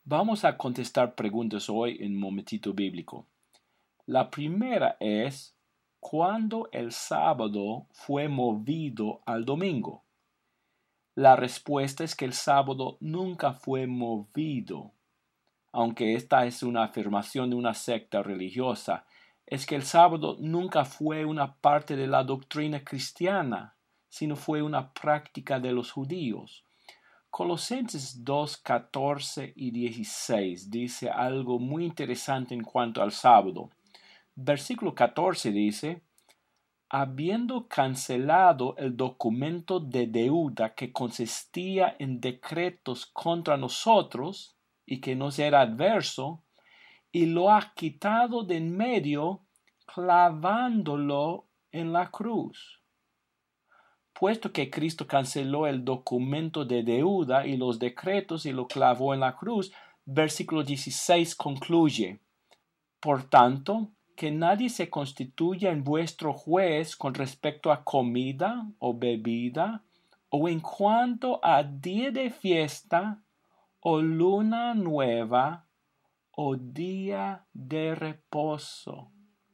Vamos a contestar preguntas hoy en Momentito Bíblico. La primera es, ¿cuándo el sábado fue movido al domingo? La respuesta es que el sábado nunca fue movido. Aunque esta es una afirmación de una secta religiosa, es que el sábado nunca fue una parte de la doctrina cristiana, sino fue una práctica de los judíos. Colosenses 2, 14 y 16 dice algo muy interesante en cuanto al sábado. Versículo 14 dice, habiendo cancelado el documento de deuda que consistía en decretos contra nosotros y que nos era adverso, y lo ha quitado de en medio, clavándolo en la cruz. Puesto que Cristo canceló el documento de deuda y los decretos y lo clavó en la cruz, versículo 16 concluye, por tanto, que nadie se constituya en vuestro juez con respecto a comida o bebida, o en cuanto a día de fiesta, o luna nueva, o día de reposo.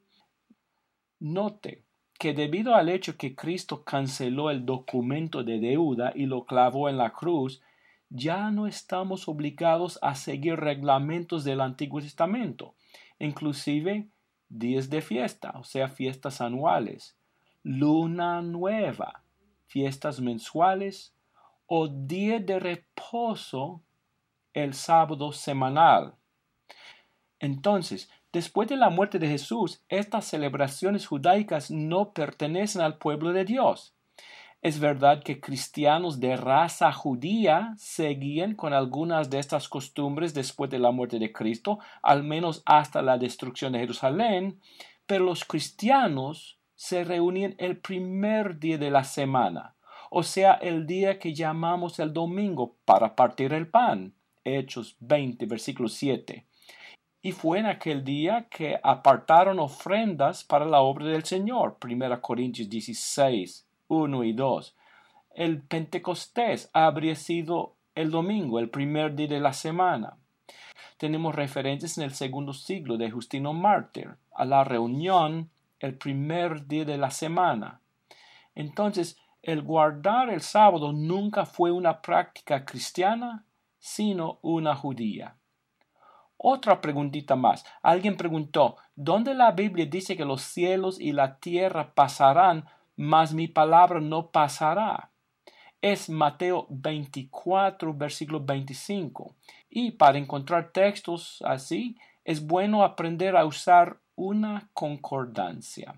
Note que debido al hecho que Cristo canceló el documento de deuda y lo clavó en la cruz, ya no estamos obligados a seguir reglamentos del Antiguo Testamento, inclusive días de fiesta, o sea, fiestas anuales, luna nueva, fiestas mensuales o día de reposo, el sábado semanal. Entonces, después de la muerte de Jesús, estas celebraciones judaicas no pertenecen al pueblo de Dios. Es verdad que cristianos de raza judía seguían con algunas de estas costumbres después de la muerte de Cristo, al menos hasta la destrucción de Jerusalén, pero los cristianos se reunían el primer día de la semana, o sea, el día que llamamos el domingo, para partir el pan. Hechos 20, versículo 7. Y fue en aquel día que apartaron ofrendas para la obra del Señor. 1 Corintios 16, 1 y 2. El Pentecostés habría sido el domingo, el primer día de la semana. Tenemos referencias en el segundo siglo de Justino Mártir a la reunión el primer día de la semana. Entonces, el guardar el sábado nunca fue una práctica cristiana, sino una judía. Otra preguntita más. Alguien preguntó, ¿dónde la Biblia dice que los cielos y la tierra pasarán, mas mi palabra no pasará? Es Mateo 24, versículo 25. Y para encontrar textos así, es bueno aprender a usar una concordancia.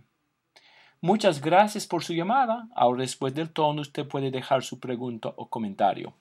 Muchas gracias por su llamada. Ahora, después del tono, usted puede dejar su pregunta o comentario.